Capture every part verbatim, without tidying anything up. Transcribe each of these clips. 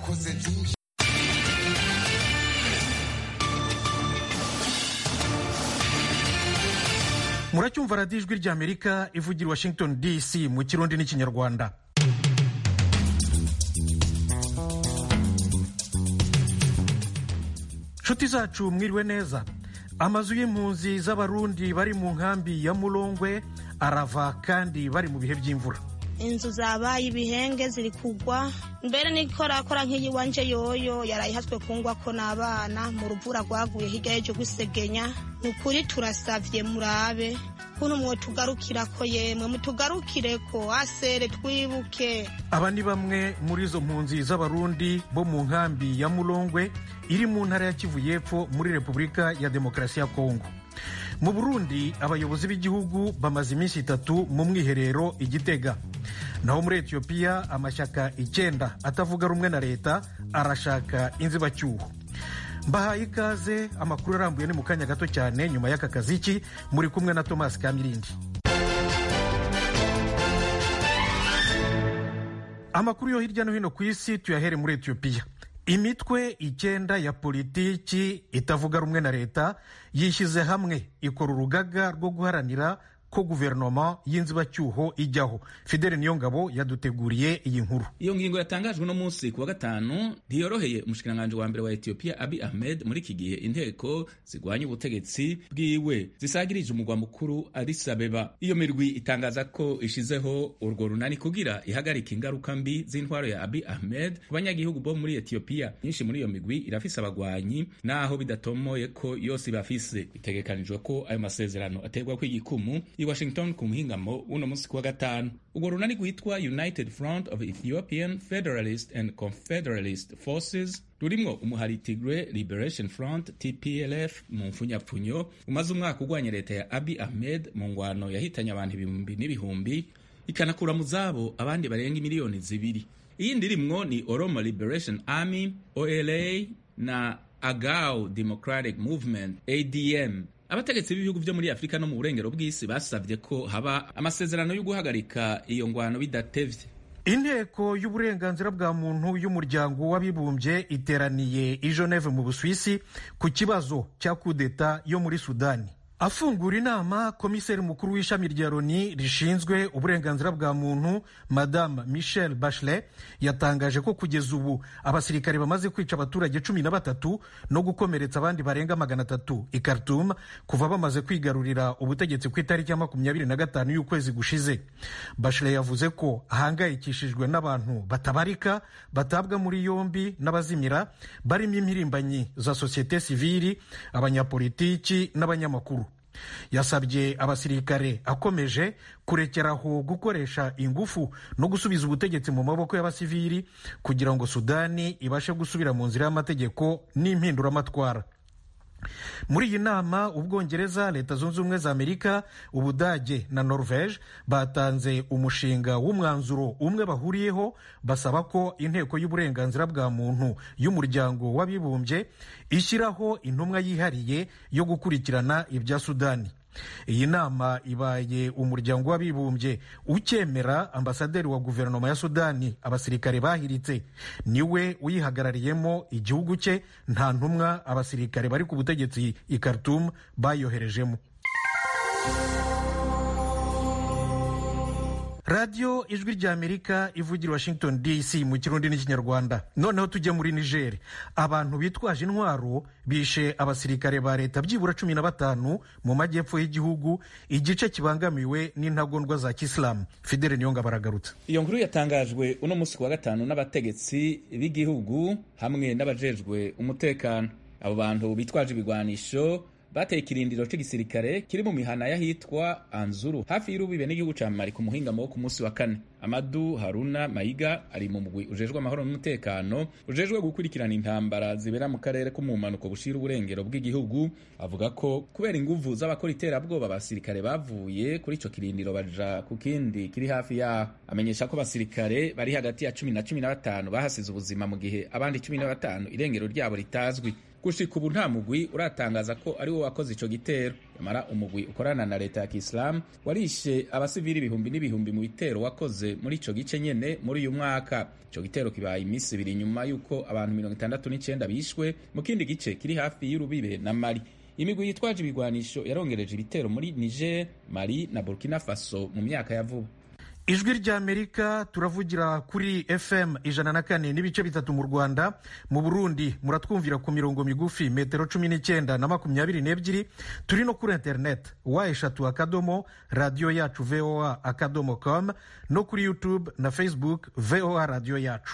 wakoze byinshi. Muracyumva radiyo ijwi ry'Amerika ivugira Washington D C mu Kirundi n'Ikinyarwanda. Nshuti zacu mwiriwe neza. Amazu y'impunzi z'abarundi bari mu nkambi ya Mulongwe arava kandi bari mu bihe by'imvura. Inzu zabaye ibihenge ziri kugwa, mbere n'ikorakora nk'iyi wanje yoyo yarayihaswe kungwa ko n'abana mu ruvura rwaguye hirya y'ejo gusegenya. Nukuri turasavye murabe kuno mwo tugarukira ko yemwe mutugarukire ko asere twibuke. Aba ni bamwe muri izo mpunzi z'abarundi bo mu nkambi ya Mulongwe iri mu ntara ya Kivu y'Epfo muri Repubulika ya Demokarasi ya Kongo. Mu Burundi abayobozi b'igihugu bamaze iminsi itatu mu mwiherero i Gitega. Naho muri Ethiopia amashyaka icyenda atavuga rumwe na leta arashaka inzibacyuho. Mbahaye ikaze, amakuru arambuye ni mu kanya gato cyane nyuma y'aka kaziki, muri kumwe na Thomas Kamirindi. Amakuru yo hirya no hino ku isi tuyahere muri Ethiopia. Imitwe icyenda ya politiki itavuga rumwe na leta yishyize hamwe ikora urugaga rwo guharanira ko guverinoma y'inzibacyuho ijyaho. Fidele Niyongabo yaduteguriye iyi nkuru. Iyo ngingo yatangajwe no munsi kuwa gatanu ntiyoroheye umushikiranganje wa mbere wa Ethiopia Abiy Ahmed muri iki gihe inteko zigwanya ubutegetsi bwiwe zisagirije umugwa mukuru Addis Abeba. Iyo mirwi itangaza ko ishizeho urwo runani kugira ihagarika ingaruka mbi z'intwaro ya Abiy Ahmed ku banyagihugu bo muri Ethiopia. Nyinshi muri iyo migwi irafise abagwanyi naho bidatomoye ko yose bafise. Itegekanijwe ko ayo masezerano aterwa kw'igikumu i Washington ku muhingamo uno munsi kuwa gatanu. Urwo runani rwitwa United Front of Ethiopian Federalist and Confederalist Forces rurimwo umuhari Tigray Liberation Front T P L F mu mfunyapfunyo umaze umwaka ugwanya leta ya Abiy Ahmed mu ngwano yahitanye abantu ibihumbi n'ibihumbi ikanakura mu zabo abandi barenga miliyoni zibiri. Iyi ndirimwo ni Oromo Liberation Army O L A na Agao Democratic Movement A D M. Abategetsi b'ibihugu byo muri Afrika no mu burengero bw'isi basavye ko haba amasezerano yo guhagarika iyo ngwano bidatevye. Inteko y'uburenganzira bwa muntu y'umuryango w'abibumbye iteraniye i Geneve mu Busuwisi ku kibazo cya kudeta yo muri Sudani. Afungura inama, komiseri mukuru w'ishami rya Loni rishinzwe uburenganzira bwa muntu Madame Michelle Bachelet yatangaje ko kugeza ubu abasirikare bamaze kwica abaturage cumi na batatu no gukomeretsa abandi barenga magana atatu i Khartoum kuva bamaze kwigarurira ubutegetsi ku itariki ya makumyabiri na gatanu y'ukwezi gushize. Bachelet yavuze ko ahangayikishijwe n'abantu batabarika batabwa muri yombi n'abazimira barimo impirimbanyi za societe civile, abanyapolitiki n'abanyamakuru. Yasabye abasirikare akomeje kurekeraho gukoresha ingufu no gusubiza ubutegetsi mu maboko y'abasivili kugira ngo Sudani ibashe gusubira mu nzira y'amategeko n'impinduramatwara. Muri iyi nama Ubwongereza, Leta Zunze Ubumwe za Amerika, Ubudage na Norvege batanze umushinga w'umwanzuro umwe bahuriyeho basaba ko inteko y'uburenganzira bwa muntu y'umuryango w'abibumbye ishyiraho intumwa yihariye yo gukurikirana ibya Sudani. Iyi nama ibaye umuryango w'abibumbye ukemera ambasaderi wa guverinoma ya Sudani abasirikare bahiritse niwe uyihagarariyemo igihugu cye, nta ntumwa abasirikare bari ku butegetsi i Khartoum bayoherejemo. Radio Ijwi ry'Amerika ivugira Washington D C mu Kirundi n'Ikinyarwanda. Noneho tujye muri Niger. Abantu bitwaje intwaro bishe abasirikare ba leta byibura cumi na batanu mu majyepfo y'igihugu, igice kibangamiwe n'intagondwa za Kisilamu. Fidele Niyonga baragarutse. Iyo nkuru yatangajwe uno munsi kuwa gatanu n'abategetsi b'igihugu hamwe n'abajejwe umutekano. Abo bantu bitwaje ibigwanisho bateye ikirindiro cy'igisirikare kiri mu mihana yahitwa Anzuru hafi y'urubibe n'igihugu ca Mali ku muhingamo wo ku munsi wa kane. Amadu Haruna Mayiga ari mu mugwi ujejwe amahoro n'umutekano ujejwe gukurikirana intambara zibera mu karere ko mu manuko bushira uburengero bw'igihugu, avuga ko kubera inguvu z'abakora iterabwoba abasirikare bavuye kuri ico kirindiro baja ku kindi kiri hafi yaho. Amenyesha ko abasirikare bari hagati ya cumi na cumi na batanu bahasize ubuzima mu gihe abandi cumi na batanu irengero ryabo ritazwi. gushika ubu nta mugwi uratangaza ko ari wo wakoze ico gitero. Nyamara umugwi ukorana na leta ya Kisilamu warishe abasivili ibihumbi n'ibihumbi mu bitero wakoze muri ico gice nyene muri uyu mwaka. Ico gitero kibaye imisi ibiri nyuma yuko abantu mirongo itandatu n'icenda bishwe mu kindi gice kiri hafi y'urubibe na Mali. Imigwi yitwaje ibigwanisho yarongereje ibitero muri Niger, Mali na Burkina Faso mu myaka ya vuba. Ijwi ry'Amerika turavugira kuri F M ijana na kane n'ibice bitatu mu Rwanda. Mu Burundi muratwumvira ku mirongo migufi metero cumi n'icyenda na makumyabiri n'ebyiri. Turi no kuri internet wa eshatu akadomo radio yacu voa akadomo com no kuri YouTube na Facebook voa radio yacu.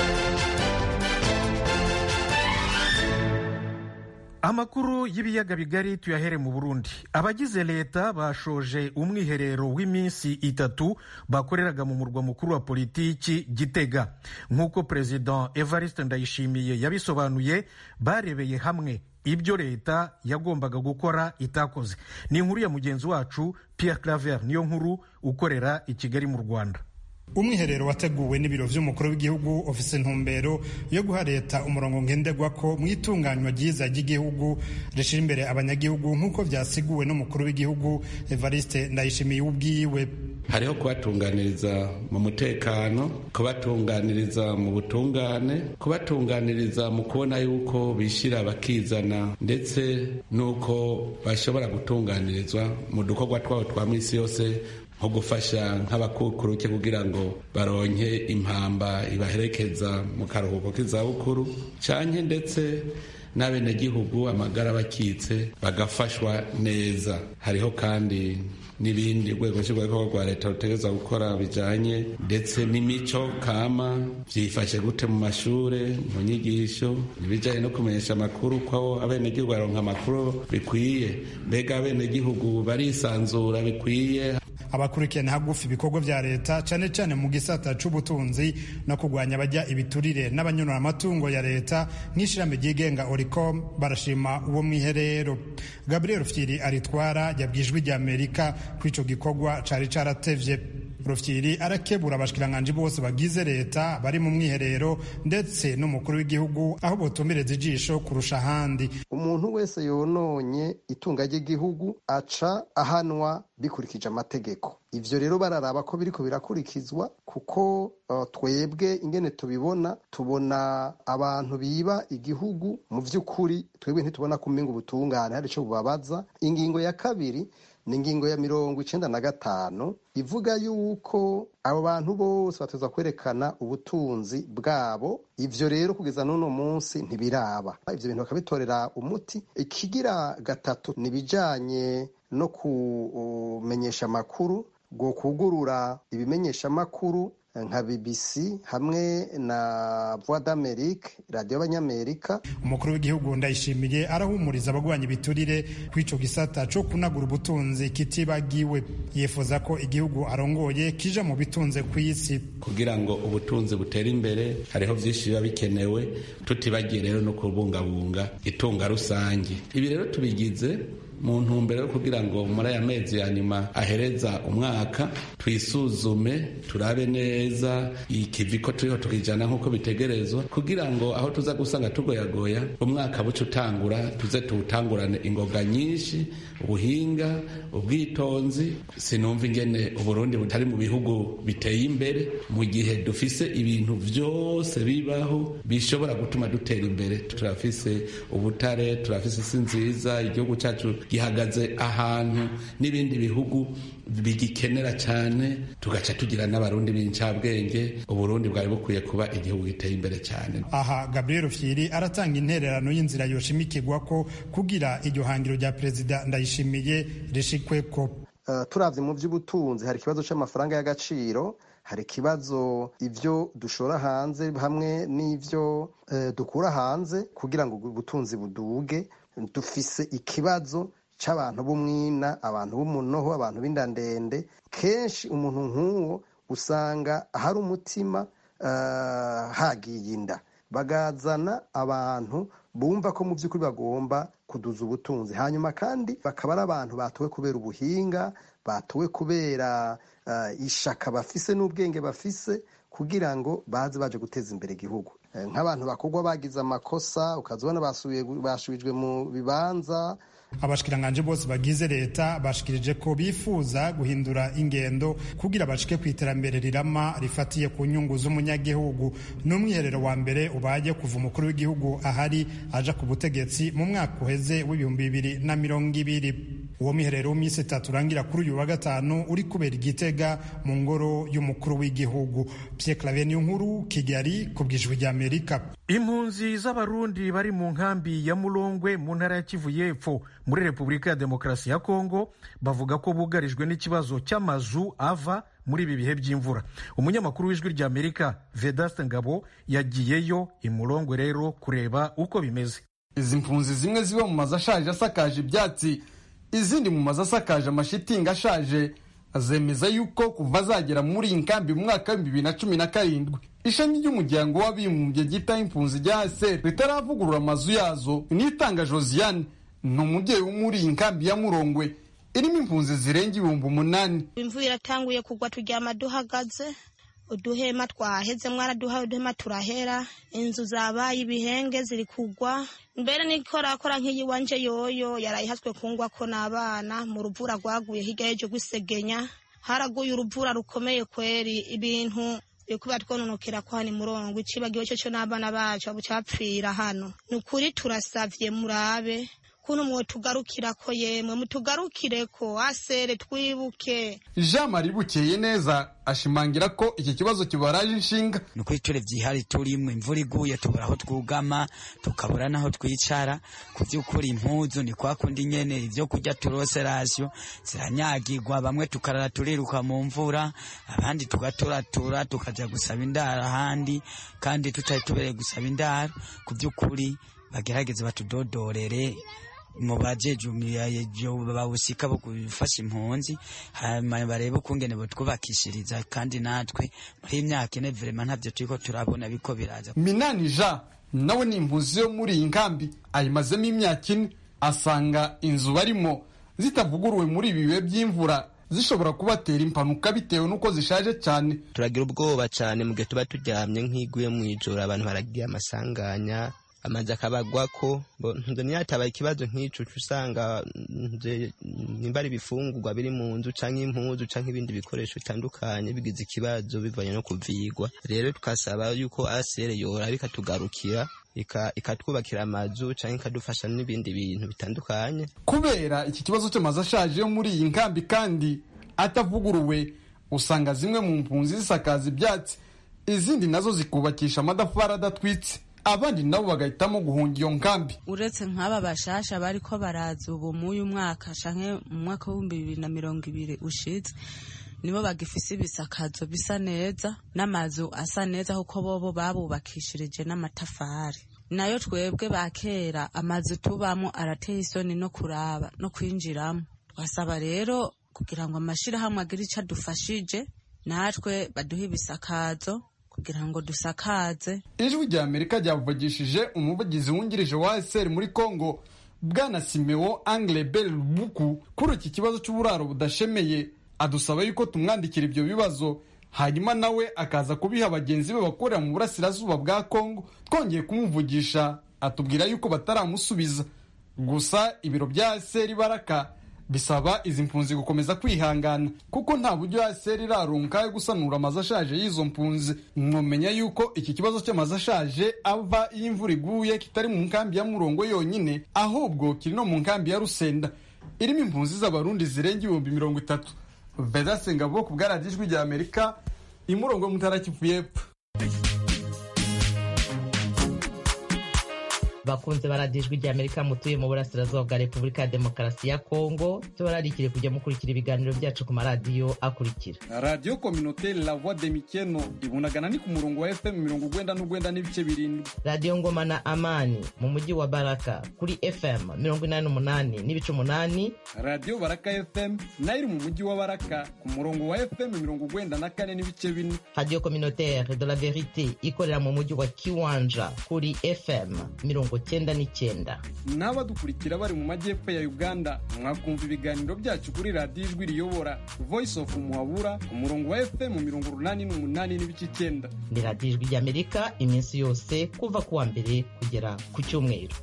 Amakuru y'ibiyaga bigari tuyahere mu Burundi. Abagize leta bashoje umwiherero w'iminsi itatu bakoreraga mu murwa mukuru wa politiki Gitega. Nk'uko President Evariste Ndayishimiye yabisobanuye, barebeye hamwe ibyo leta yagombaga gukora itakoze. Ni inkuru ya mugenzi wacu Pierre Claver niyo nkuru ukorera i Kigali mu Rwanda. Umwiherero wateguwe n'ibiro vy'umukuru w'igihugu ofise ntumbero yo guha leta umurongo ngenderwako mu itunganywa ryiza ry'igihugu rishira imbere abanyagihugu nk'uko vyasiguwe n'umukuru w'igihugu Evariste Ndayishimiye ubwiwe. Hariho kubatunganiriza mu mutekano, kubatunganiriza mu butungane, kubatunganiriza mu kubona yuko bishira bakizana, ndetse nuko bashobora gutunganirizwa mu dukorwa twabo twa misi yose, nko gufasha nk'abakukuruke kugira ngo baronke impamba ibaherekeza mu karuhuko k'izabukuru, canke ndetse n'abenegihugu amagara bakitse bagafashwa neza. Hariho kandi n'ibindi rwego nshingwabikorwa rwa leta rutegerezwa gukora bijanye ndetse n'imico kama, vyifashe gute mu mashure, mu nyigisho, ibijanye no kumenyesha amakuru, ko abenegihugu baronka amakuru bikwiye, mbega abenegihugu barisanzura bikwiye. Abakurikirana hagufi ibikorwa vya leta cane cane mu gisata c'ubutunzi no kugwanya abajya ibiturire n'abanyonora amatungo ya leta nk'ishirahamwe ryigenga Oricom barashima uwo mwiherero. Gabriel Rufyiri aritwara yabwijwe rya Amerika ku ico gikorwa cari caratevye. Rufyiri arakebura abashikiranganje bose bagize leta bari mu mwiherero ndetse n'umukuru w'igihugu aho botomereza ijisho kurusha handi. Umuntu wese yononye itunga ry'igihugu aca ahanwa bikurikije amategeko. Ivyo rero bararaba ko biriko birakurikizwa, kuko uh, twebwe ingene tubibona tubona abantu biba igihugu mu vy'ukuri twebwe ntitubona kumenga ubutungane hari ico bubabaza. Ingingo ya kabiri ni ingingo ya mirongo icenda na gatanu ivuga yuko abo bantu bose bateza kwerekana ubutunzi bwabo. Ivyo rero kugeza n'uno munsi ntibiraba, ivyo bintu bakabitorera umuti. Ikigira gatatu ni bijanye no kumenyesha amakuru, go kugurura ibimenyesha amakuru nka B B C hamwe na Voix d'Amerique, radio y'Abanyamerika. Umukuru w'igihugu Ndayishimiye arahumuriza abagwanya ibiturire kw'ico gisata co kunagura ubutunzi kitibagiwe. Yefuza ko igihugu arongoye kija mu bitunze kw'isi. Kugira ngo ubutunzi butere imbere hariho vyinshi biba bikenewe, tutibagiye rero no kubungabunga itunga rusangi. Ibi rero tubigize mu ntumbero yo kugira ngo muri aya mezi ya nyuma ahereza umwaka twisuzume, turabe neza ikivi ko turiho tukijana nk'uko bitegerezwa, kugira ngo aho tuza gusanga tugoyagoya umwaka buce utangura tuze tuwutangurane ingoga nyinshi, ubuhinga, ubwitonzi. Sinumva ingene Uburundi butari mu bihugu biteye imbere mu gihe dufise ibintu vyose bibaho bishobora gutuma dutera imbere. Turafise ubutare, turafise isi nziza, igihugu cyacu gihagaze ahantu n'ibindi bihugu bigikenera cyane, tugaca tugira n'abarundi b'incabwenge. Uburundi bwari bukwiye kuba igihugu giteye imbere cyane. Aha Gabriel Rufyiri aratanga intererano y'inzira yoshimikirwa ko kugira iryo hangiro rya Perezida Ndayishimiye rishikweko. Uh, turavye mu vy'ubutunzi hari ikibazo c'amafaranga y'agaciro, hari ikibazo ivyo dushora hanze hamwe n'ivyo uh, dukura hanze kugira ngo ubutunzi buduge. Dufise ikibazo c'abantu b'umwina, abantu b'umunoho, abantu b'indandende. Kenshi umuntu nk'uwo usanga hari umutima uh, hagiye inda, bagazana abantu bumva ko mu vy'ukuri bagomba kuduza ubutunzi, hanyuma kandi bakaba ari abantu batowe kubera ubuhinga, batowe kubera uh, ishaka bafise n'ubwenge bafise kugira ngo baze baje guteza imbere igihugu. nk'abantu bakugwa bagize amakosa ukazibona basubijwe mu bibanza. Abashikiranganje bose bagize leta bashikirije ko bifuza guhindura ingendo kugira bashike ku iterambere rirama rifatiye ku nyungu z'umunyagihugu. N'umwiherero wa mbere ubaye kuva umukuru w'igihugu ahari aja ku butegetsi mu mwaka uheze w'ibihumbi bibiri na mirongo ibiri. Uwo mwiherero w'imisi itatu urangira kuri uyu wa gatanu uri kubera Igitega mu ngoro y'umukuru w'igihugu. Pierre Claver Niyonkuru, Kigali, ku bw'Ijwi ry'Amerika. Impunzi z'abarundi bari mu nkambi ya Mulongwe mu ntara ya Kivu y'Epfo muri Repubulika ya Demokarasi ya Kongo bavuga ko bugarijwe n'ikibazo cy'amazu ava muri ibi bihe by'imvura. Umunyamakuru w'Ijwi ry'Amerika Vedaste Ngabo yagiyeyo i Mulongwe rero kureba uko bimeze. Izi mpunzi zimwe ziba mu mazu ashaje asakaje ibyatsi, izindi mu mazu asakaje amashitingi ashaje, azemeza yuko kuva zagera muri iyi nkambi mu mwaka wa bibiri na cumi na karindwi ishami ry'umuryango w'abibumbye ryita impunzi rya H C R ritaravugurura amazu yazo. Nitanga Josiane ni umubyeyi wo muri iyi nkambi ya Mulongwe irimo impunzi zirenga ibihumbi umunani. Imvura iratanguye kugwa, turyama duhagaze, uduhema twaheze mwaraduhaye, uduhema turahera, inzu zabaye ibihenge ziri kugwa. Mbere nikorakora nk'iyi wanje yoyo yarayihaswe kungwa ko n'abana mu ruvura rwaguye hirya y'ejo gusegenya. Haraguye uruvura rukomeye kweri, ibintu bikuba twononokera ko hani Mulongwe, icibagiwe cyo cyo n'abana bacu abucapfira hano. Nukuri turasavye murabe kuno mwo tugarukira ko yemwe mutugarukire ko asere twibuke. Jean Marie Bukeye neza ashimangira ko iki kibazo kibaraje inshinga. Nuko iture byihari turimwe, imvura iguye tubura aho twugama, tukabura naho twicara. Ku by'ukuri impuzu ni kwa kundi nyene, ivyo kurya turose rasyo ziranyagirwa, bamwe tukarara turiruka mu mvura, abandi tugaturatura tukaja gusaba indara handi, kandi tutari tubereye gusaba indara. Ku by'ukuri bagerageze batudodorere mu bajeje umyayejo babusika bo gufasha impunzi, hanyuma barebe ukungene bo twubakishiriza, kandi natwe muri imyaka ine vraiment ntavyo turiko turabona biko biraza. Minani Jean nawe ni impunzi yo muri iyi nkambi ayimazemo imyaka ine, asanga inzu barimo zitavuguruwe muri ibi bihe by'imvura zishobora kubatera impanuka bitewe nuko zishaje cyane. Turagira ubwoba cyane mu gihe tuba turyamye nk'iguye mu ijoro, abantu baragiye amasanganya, amazi akabagwako. Nzo niyatabaye ikibazo nk'ico usanga nimba ari ibifungurwa biri mu nzu canke impuzu canke ibindi bikoresho bitandukanye bigize ikibazo bivanye no kuvigwa. Rero tukasaba yuko A C R yora bikatugarukira ikatwubakira amazu canke ikadufasha n'ibindi bintu bitandukanye. Kubera iki kibazo cy'amazu ashaje yo muri iyi nkambi kandi atavuguruwe, usanga zimwe mu mpunzi zisakaza ibyatsi, izindi nazo zikubakisha amadafari adatwitse, abandi nabo bagahitamo guhunga iyo nkambi. Uretse nk'aba bashasha bariko baraza ubu mu uyu mwaka canke mu mwaka w'ibihumbi bibiri na mirongo ibiri ushize, nibo bagifise ibisakazo bisa neza n'amazu asa neza kuko bobo babubakishirije n'amatafari. Nayo twebwe bakera amazu tubamo arateye isoni no kuraba no kwinjiramo. Twasaba rero kugira ngo amashirahamwe agire ico adufashije, natwe baduhe ibisakazo kugira ngo dusakaze. Ijwi rya Amerika ryavugishije umuvugizi wungirije wa A C R muri Kongo Bwana Simeo Anglebel Buku kuri iki kibazo cy'uburaro budashemeye, adusaba yuko tumwandikira ibyo bibazo hanyuma nawe akaza kubiha bagenzi be bakorera mu burasirazuba bwa Kongo. Twongeye kumuvugisha atubwira yuko bataramusubiza, gusa ibiro bya A C R Baraka bisaba izi mpunzi gukomeza kwihangana kuko nta buryo A C R irarunka yo gusanura amazu ashaje y'izo mpunzi. Mwomenya yuko iki kibazo cy'amazu ashaje ava iyo imvura iguye kitari mu nkambi ya Mulongwe yonyine, ahubwo kiri no mu nkambi ya Rusenda irimo impunzi z'abarundi zirenga ibihumbi mirongo itatu. Vedaste Ngabo ku bwa Ijwi rya Amerika i Mulongwe mu ntara ya Kivu y'Epfo. Bakunze baradijwi rya Amerika mutuye mu burasirazuba bwa Repubulika ya Demokarasi ya Kongo, tubararikire kujya mukurikira ibiganiro byacu ku maradiyo akurikira: Radio Communautaire La Voix de Mikeno ibunagana ni ku murongo wa F M mirongo ugwenda n'ugwenda n'ibice birindwi. Radio Ngoma na Amani mu mujyi wa Baraka kuri F M mirongo inani n'umunani n'ibice umunani. Radio Baraka F M nayo mu mujyi wa Baraka ku murongo wa F M mirongo ugwenda na kane n'ibice bine. Radio Communautaire de la Vérité ikorera mu mujyi wa Kiwanja kuri F M mirongo mirongo cyenda n'icyenda. n'abadukurikira bari mu majyepfo ya Uganda mwakumva ibiganiro byacu kuri radiyo ijwi riyobora Voice of Muhabura ku murongo wa F M mirongo urunani n'umunani n'ibice icyenda. Ni radiyo ijwi ry'Amerika iminsi yose kuva ku wa mbere kugera ku cyumweru.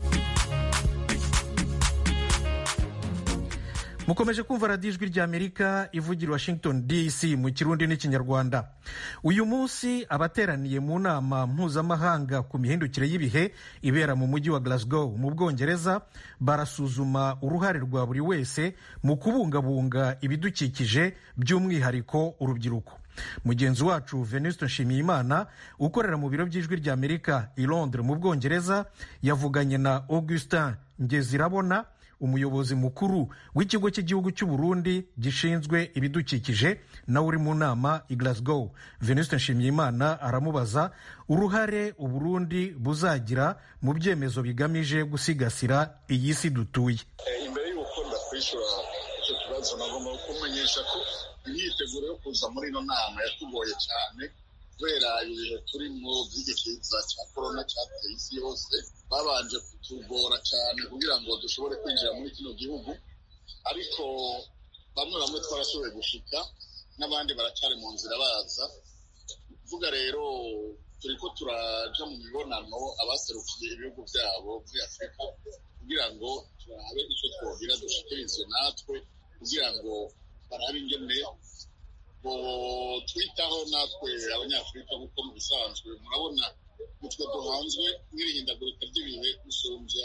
mukomeje kumva radiyo ijwi ry'Amerika ivugira Washington D C mu kirundi n'ikinyarwanda. Uyu munsi abateraniye mu nama mpuzamahanga ku mihindukire y'ibihe ibera mu mujyi wa Glasgow mu Bwongereza barasuzuma uruhare rwa buri wese mu kubungabunga ibidukikije by'umwihariko urubyiruko. Mugenzi wacu Venuste Nshimiyimana ukorera mu biro by'ijwi ry'Amerika i Londres mu Bwongereza yavuganye na Augustin Ngezirabona, umuyobozi mukuru w'ikigo cy'igihugu cy'u Burundi gishinzwe ibidukikije nawe uri mu nama i Glasgow. Venuste Nshimiyimana aramubaza uruhare u Burundi buzagira mu byemezo bigamije gusigasira iyi si dutuye. Imbere y'uko ndakwishura icyo kibazo nagomba kumenyesha ko imyiteguro yo kuza muri ino nama yatugoye cyane kubera ibihe turimo by'igikiza cya korona cyateye isi yose. Babanje kutugora cyane kugira ngo dushobore kwinjira muri kino gihugu, ariko bamwe bamwe twarashoboye gushika n'abandi baracyari mu nzira baza. Kuvuga rero turi ko turaja mu mibonano abaserukiye ibihugu byabo muri Afurika kugira ngo turabe icyo twogira dushikirize natwe kugira ngo barabe ingene bo twitaho natwe abanyafurika, kuko mu bisanzwe murabona nitwe duhanzwe n'irihindagurika ry'ibihe gusumbya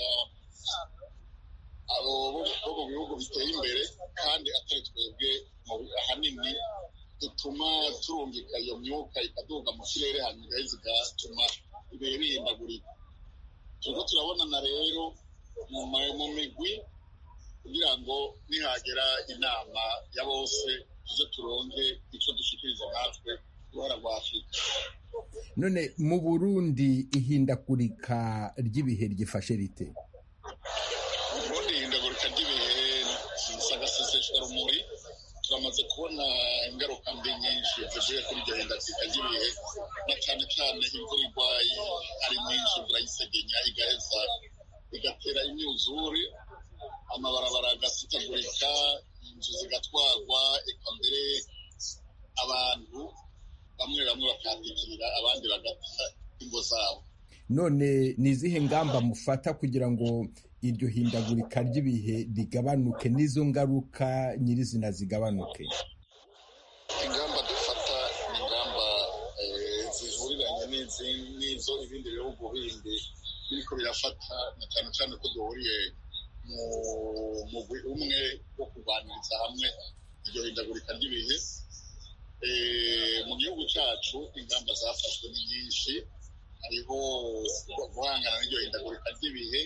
abo bo mu bihugu biteye imbere, kandi atari twebwe ahanini dutuma turungika iyo myuka ikaduga mu kirere hanyuma zigatuma ibihe bihindagurika. turiko turabonana rero mu migwi kugira ngo nihagera inama ya bose tuze turonke icyo dushikiriza natwe uruhara rwa Afurika. None mu Burundi ihindagurika ry'ibihe ryifashe rite? Mu Burundi ihindagurika ry'ibihe sagaseseshwa rumuri, turamaze kubona ingaruka mbi nyinshi zivuye kuri iryo hindagurika ry'ibihe, na cyane cyane imvura igwaye ari nyinshi, imvura y'isegenya igaheza igatera imyuzure, amabarabara agasitagurika, inzu zigatwarwa, eka mbere abantu bamwe bamwe bakatikirira abandi bagata ingo zabo. None ni izihe ngamba mufata kugira ngo iryo hindagurika ry'ibihe rigabanuke, n'izo ngaruka nyirizina zigabanuke? Ingamba dufata ni ingamba zihuriranye n'izo ibindi bihugu bindi biriko birafata, na cyane cyane ko duhuriye mu mugwi umwe wo kurwaniriza hamwe iryo hindagurika ry'ibihe. Mu gihugu cyacu ingamba zafashwe ni nyinshi, hariho guhangana n'iryo hindagurika ry'ibihe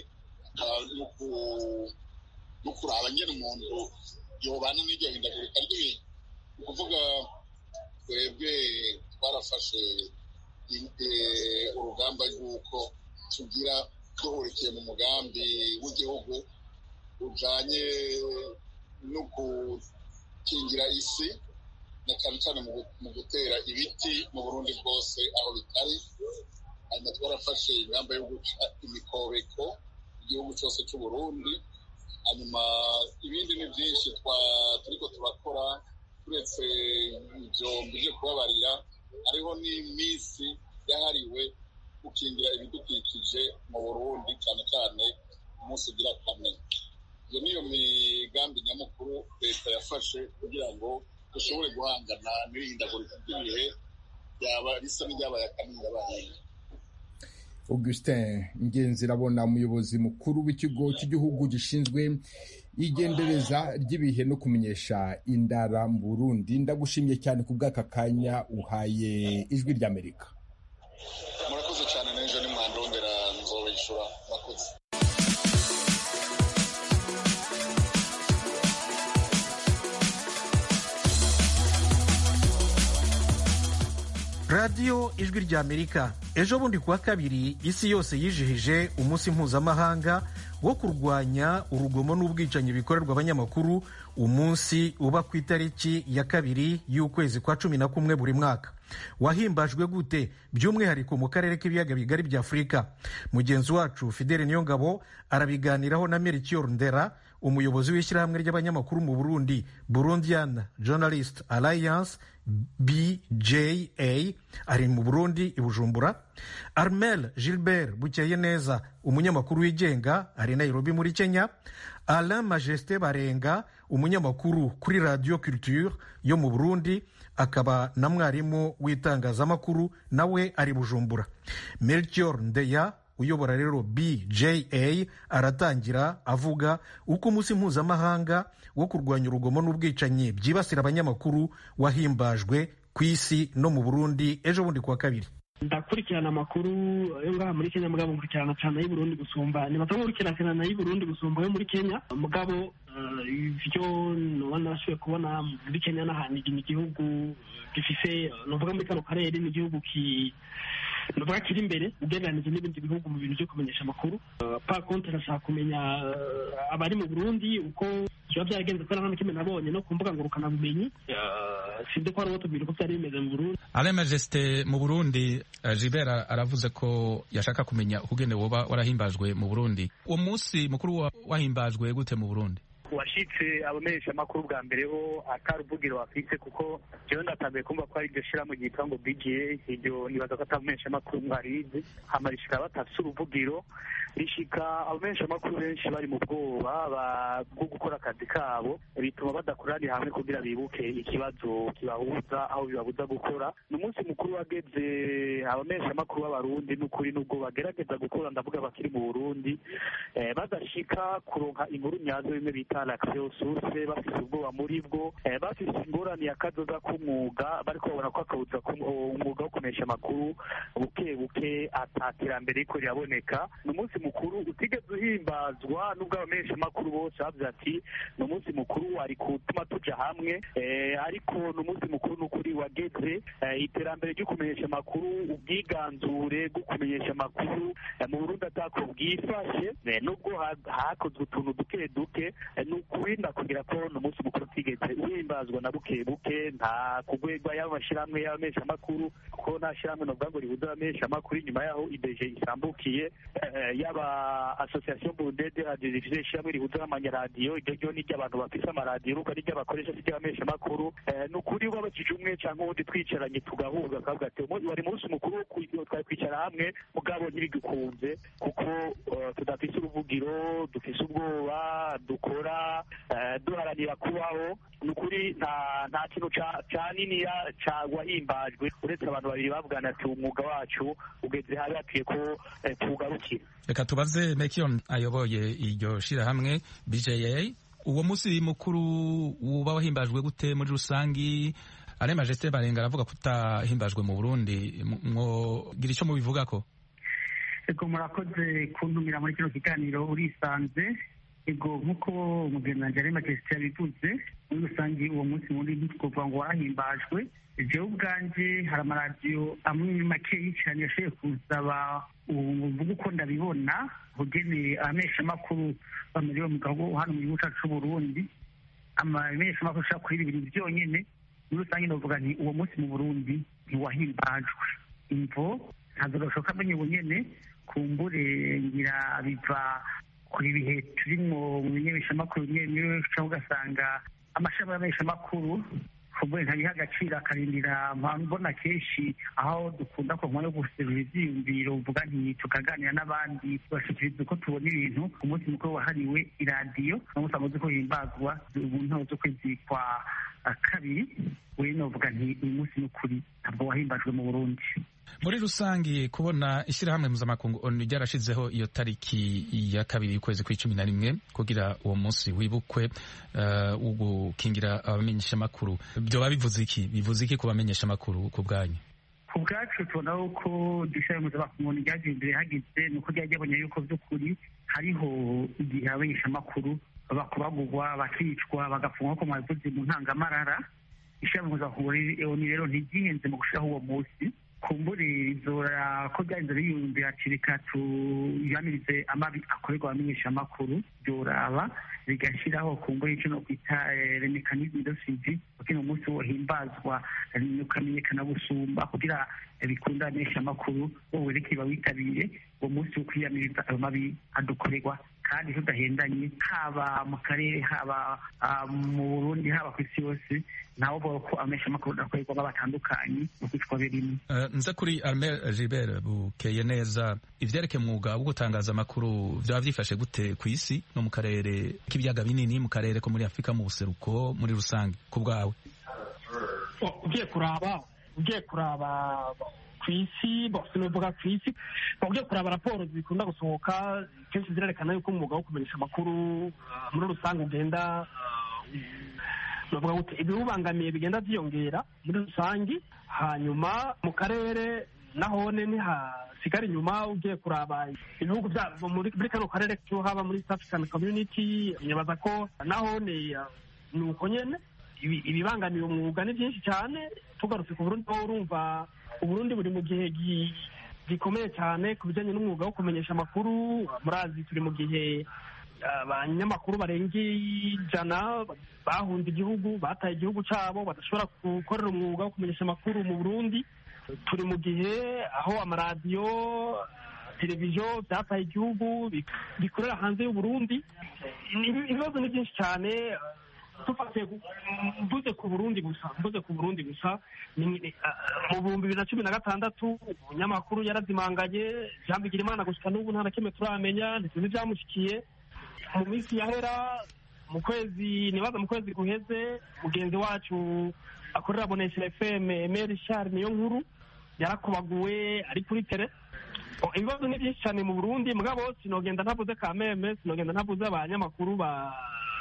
no kuraba nyine umuntu yobana n'iryo hindagurika ry'ibihe. Ni ukuvuga twebwe twarafashe urugamba rw'uko tugira duhurikiye mu mugambi w'igihugu ujanye no gukingira isi, na cyane cyane mu gutera ibiti mu Burundi bwose aho bitari. Hanyuma twarafashe ingamba yo guca imikobeko igihugu cyose cy'u Burundi. Hanyuma ibindi ni byinshi turiko turakora, turetse ibyo mbije kubabarira, hariho n'iminsi yahariwe gukingira ibidukikije mu Burundi, cyane cyane umunsi ugira kane. Iyo niyo migambi nyamukuru leta yafashe kugira ngo dushobore guhangana n'ihindagurika ry'ibihe ryaba risa n'iryabaye akanini bahinga. Augustin Ngenzirabona, umuyobozi mukuru w'ikigo cy'igihugu gishinzwe igendereza ry'ibihe no kumenyesha indara mu Burundi, ndagushimye cyane ku bw'aka kanya uhaye ijwi ry'Amerika. Murakoze cyane, n'ejo nimwandondera nzobishura. Murakoze. radiyo ijwi ry'amerika ejo bundi kuwa kabiri isi yose yijihije umunsi mpuzamahanga wo kurwanya urugomo n'ubwicanyi bikorerwa abanyamakuru, umunsi uba ku itariki ya kabiri y'ukwezi kwa cumi na kumwe buri mwaka. Wahimbajwe gute by'umwihariko mu karere k'ibiyaga bigari bya Afurika? Mugenzi wacu Fidele Niyongabo arabiganiraho na Melchior Ndera, umuyobozi w'ishyirahamwe ry'abanyamakuru mu Burundi, Burundian Journalist Alliance B J A, ari mu Burundi i Bujumbura. Armel Gilbert Bukeyeneza, umunyamakuru wigenga, ari Nairobi muri Kenya. Alain Majesté Barenga, umunyamakuru kuri Radio Culture yo mu Burundi, akaba na mwarimu w'itangazamakuru, nawe ari Bujumbura. Melchior Ndeya uyobora rero B J A aratangira avuga uko umunsi mpuzamahanga wo kurwanya urugomo n'ubwicanyi byibasira abanyamakuru wahimbajwe ku isi no mu Burundi ejo bundi kuwa kabiri. Ndakurikirana amakuru yo ngaha muri Kenya, mugabo nkurikirana cyane y'u Burundi gusumba, nibaza nkurikirana y'u Burundi gusumba yo muri Kenya, mugabo ivyo nubona nashoboye kubona muri Kenya n'ahantu igihugu gifise, novuga muri kano karere n'igihugu ki nuvuga kiri imbere ugereranije n'ibindi bihugu mu bintu byo kumenyesha amakuru. Par contre ndashaka kumenya abari mu Burundi uko biba byaragenze, kubera nta kimwe nabonye no ku mbuga ngurukanabumenyi, sinde ko ari uwo tubwira uko byari bimeze mu Burundi. Alain Majesté mu Burundi, Gilbert aravuze ko yashaka kumenya ukugene woba warahimbajwe mu Burundi. Uwo munsi mukuru wahimbajwe gute mu Burundi? washitse abamenyesha amakuru bwa mbere ho ataruvugiro afite, kuko jewe ndatambiye kumva ko ari iryo shirahamwe ryitwa ngo B J A, iryo nibaza ko atamenyesha amakuru mwarizi, hama rishika batafise uruvugiro, rishika abamenyesha amakuru benshi bari mu bwoba bwo gukora akazi kabo, bituma badakoraniye hamwe kugira bibuke ikibazo kibahuza aho bibabuza gukora. Ni umunsi mukuru wageze abamenyesha amakuru b'abarundi n'ukuri n'ubwo bagerageza gukora, ndavuga bakiri mu Burundi, eh, badashika kuronka inkuru nyazo bimwe bita l'accès source, bafise ubwoba muri bwo, eh, bafise ingorane ya kazoza k'umwuga, bariko babona ko akabuza umwuga wo kumenyesha amakuru buke buke ataterambere riko riraboneka. Ni umunsi mukuru utigeze uhimbazwa n'ubwo abamenyesha amakuru bose bavuze ati ni umunsi mukuru wari gutuma tuja hamwe, eh, ariko ni umunsi mukuru n'ukuri wageze eh, iterambere ryo kumenyesha amakuru, ubwiganzure bwo kumenyesha amakuru eh, mu Burundi atako bwifashe, eh, nubwo hakozwe utuntu duke duke, eh, n'ukuri ndakugira ko ni umunsi mukuru utigeze uhimbazwa na buke buke, nta kugwegwa y'amashirahamwe y'abamenyesha amakuru, kuko nta shirahamwe novuga ngo ribuza abamenyesha amakuru inyuma yaho I B J isambukiye, eh, yaba association burundaise de radio diffusion ishirahamwe rihuza amanyaradiyo, iryo ryo ni ry'abantu bafise amaradiyo, ruko ari ry'abakoresha si ry'abamenyesha amakuru, eh, n'ukuri wabakije umwe canke uwundi twicaranye tugahuza akavuga ati wari munsi mukuru twari kwicara hamwe, mugabo ntibidukunze kuko uh, tudafise uruvugiro, dufise ubwoba, dukora uh, duharanira kubaho. Nukuri nta nta kintu ca niniya cagwahimbajwe uretse abantu babiri bavugana ati umwuga wacu ugeze habi hakwiye ko eh, tuwugarukira. Reka tubaze Mekion ayoboye iryo shirahamwe B J A, uwo musi mukuru uba wahimbajwe gute muri rusangi? Alain Majesté Barenga aravuga ko utahimbajwe mu Burundi, mwogira ico mubivugako? Ego murakoze kuntumira muri kino kiganiro urisanze. Ego nk'uko umugenzi Alain Majesté yabivuze, muri rusangi uwo munsi muri ntitwovuga ngo warahimbajwe. Jewe ubwanje hari amaradiyo amwe makeyi cyane yashoboye kuzaba uvuga uko ndabibona ugeneye abamenyesha amakuru bamerewe mu gihugu hano mu gihugu cacu c'Uburundi, abamenyesha amakuru ashaka kuri bibiri byonyene. Muri rusange novuga nti uwo munsi mu Burundi ntiwahimbajwe. Imvo ntabwo gashoboka amenye ubunyene, kumbure ngira biva kuri bihe turimwo mu menyeshamakuru nyene, cyangwa ugasanga amashami y'amenyeshamakuru kumbure ntabiha agaciro akarindira. Mbona kenshi aho dukunda kunywa no guserura ivyiyumviro, uvuga nti tukaganira n'abandi tubashikiriza uko tubona ibintu ku munsi mukuru wahariwe iradiyo, n'umunsi amaze ko himbazwa mu ntaro z'ukwezi kwa kabiri. We novuga nti uyu munsi n'ukuri ntabwo wahimbajwe mu Burundi. Muri rusangi kubona ishirahamwe mpuzamakungu ONU ryarashizeho iyo tariki ya kabiri y'ukwezi kw'icumi na rimwe kugira uwo munsi wibukwe wo gukingira abamenyesha amakuru, byoba bivuze iki? Bivuze iki ku bamenyesha amakuru ku bwanyu? Ku bwacu tubona ko ishirahamwe mpuzamakungu ryagiye imbere hagize nuko ryabonye yuko by'ukuri hariho igihe abamenyesha amakuru bakubagurwa, bakicwa, bagafungwa ko mwavuze mu ntangamarara. ishami mpuzamakungu rero ntiryihenze mu gushiraho uwo munsi kumbure izora ko byarinze biyumvira ati reka tuyamirize amabi akorerwa abamenyeshamakuru byoraba bigashyiraho kumbure icyo no kwita remekanisme de suivi kugira umunsi wohimbazwa ukamenyekana gusumba kugira bikunda abamenyeshamakuru bo wereke bawitabire uwo munsi wo kwiyamiriza ayo mabi adukorerwa kandi tudahendanye haba mu karere haba mu Burundi haba ku isi yose nawo bo ko abamenyeshamakuru adakorerwa batandukanye mu kwitwa birimo nza kuri Armel Gilbert bukeye neza ivyerekeye umwuga wo gutangaza amakuru vyaba vyifashe gute ku isi no mu karere k'ibiyaga binini mu karere ko muri Afurika mu buseruko muri rusange ku bwawe ugiye kuraba ugiye kuraba ku isi bose novuga ku isi ugiye kuraba raporo zikunda gusohoka kenshi zirerekana yuko umwuga wo kumenyesha amakuru muri rusange ugenda novuga gute ibiwubangamiye bigenda vyiyongera muri rusange hanyuma mu karere nahone ntihasigara inyuma ugiye kuraba ibihugu byabo muri kano karere cyo haba muri East African Community nyabaza ko nahone ni uko nyene ibibangamiye umwuga ni byinshi cyane tugarutse ku Burundi aho urumva Uburundi buri mu gihe gikomeye cyane ku bijyanye n'umwuga wo kumenyesha amakuru murazi turi mu gihe abanyamakuru barenga ijana bahunze igihugu bataye igihugu cyabo badashobora gukorera umwuga wo kumenyesha amakuru mu Burundi turi mu gihe aho amaradiyo televiziyo byataye igihugu bikorera hanze y'u Burundi ibibazo ni byinshi cyane tufate mvuze ku Burundi gusa mvuze ku Burundi gusa mu bihumbi bibiri na cumi na gatandatu umunyamakuru yarazimanganye Jean Bigirimana gushika n'ubu nta na kimwe turamenya ntituzi byamushikiye mu minsi yahera mu kwezi nibaza mu kwezi guheze mugenzi wacu akorera Bonesha F M Emery Charles niyo nkuru yarakubaguwe ari kuri tele ibibazo ni byinshi cyane mu Burundi mugabo sinogenda ntavuze kameme sinogenda ntavuze abanyamakuru ba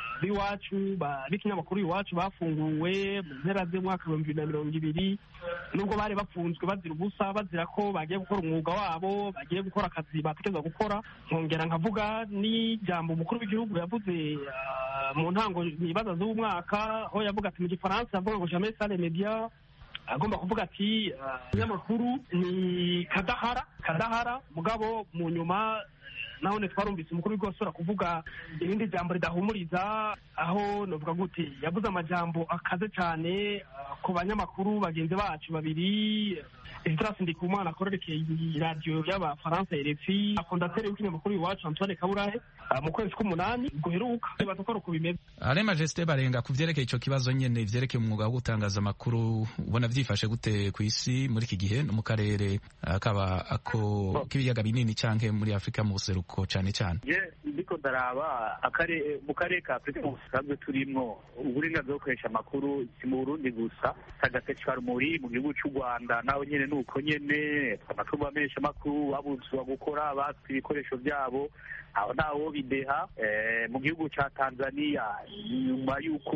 biwacu bari kinyamakuru iwacu bafunguwe mu mpera z'umwaka wa bibiri na mirongo ibiri nubwo bari bafunzwe bazira ubusa bazira ko bagiye gukora umwuga wabo bagiye gukora akazi batekereza gukora nkongera nkavuga n'ijambo umukuru w'igihugu yavuze mu ntango nibaza z'umwaka aho yavuga ati mu gifaransa avuga ngo jamais sans les médias agomba kuvuga ati kinyamakuru ni kadahara kadahara mugabo mu nyuma nahone twarumvise umukuru w'igosora kuvuga irindi jambo ridahumuriza aho novuga gute yavuze amajambo akaze cyane ku banyamakuru bagenzi bacu babiri Esdras Ndikumana akorerekeye radio y'abafaransa R F I afondateri w'ikinyamakuru iwacu Antoine Kaburahe mu kwezi k'umunani guheruka batokora ku bimeze Ale Majesté barenga ku vyerekeye ico kibazo nyene vyerekeye umwuga wo gutangaza amakuru ubona vyifashe gute ku isi muri iki gihe no mu karere akaba ako k'ibiyaga binini canke muri Afrika mu buseruko cyane cyane je ndiko ndaraba akare mu karere ka Afrika mu buseruko turimwo uburenganzira bwo gukoresha amakuru si mu Burundi gusa tagateshwara muri mu gihugu cy'u Rwanda naho nyene nuko nyene amakuru bamenyesha amakuru babuzwa gukora batse ibikoresho byabo aho nawo bideha mu gihugu cya Tanzania nyuma yuko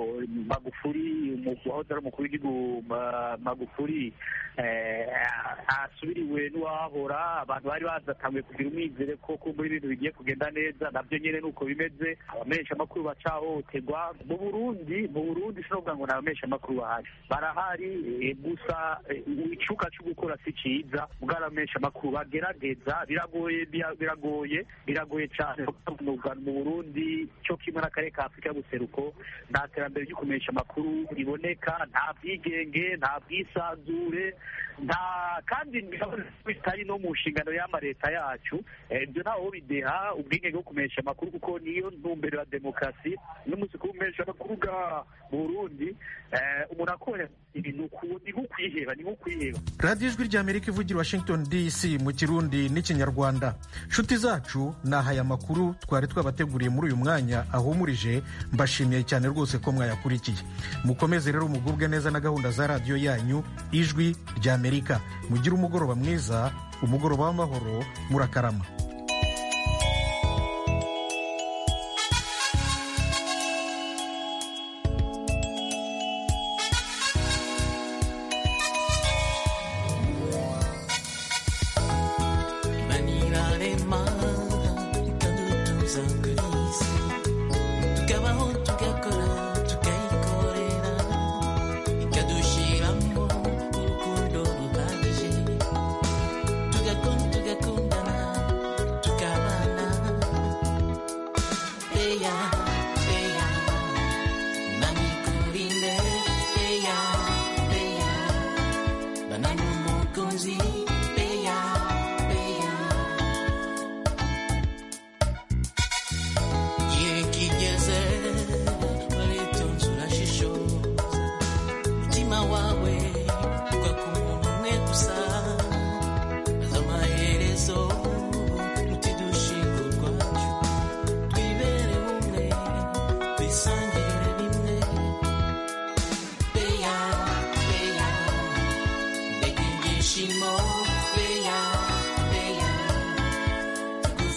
Magufuli umuhoza umukuru w'igihugu Magufuli asubiriwe n'uwahora abantu bari bazatanguye kugira umwizere ko kumbura ibintu bigiye kugenda neza nabyo nyene nuko bimeze abamenyesha amakuru bacahohoterwa mu Burundi mu Burundi sinovuga ngo n'abamenyesha amakuru bahari barahari gusa icuka cyo gukora si ciza bwaramenyesha amakuru bagerageza biragoye biragoye biragoye cyane mu Burundi cyo kimwe n'akarere ka Afrika y'ubuseruko nta terambere ryo kumenyesha amakuru riboneka nta bwigenge nta bwisanzure nta kandi bitari no mu nshingano y'ama leta yacu ibyo ntaho bideha ubwigenge bwo kumenyesha amakuru kuko niyo ntumbero ya demokarasi n'umunsi kumenyesha amakuru ga Burundi umuntu akora ibintu ni nko kwiheba ni nko kwiheba. Radio Ijwi ry'Amerika ivugira Washington D C mu Kirundi n'Ikinyarwanda. Nshuti zacu nahaye amakuru twari twabateguriye muri uyu mwanya ahumurije mbashimiye cyane rwose ko mwayakurikiye. Mukomeze rero mugubwe neza na gahunda za radio yanyu Ijwi ry'Amerika. Mugire umugoroba mwiza, umugoroba w'amahoro, murakarama.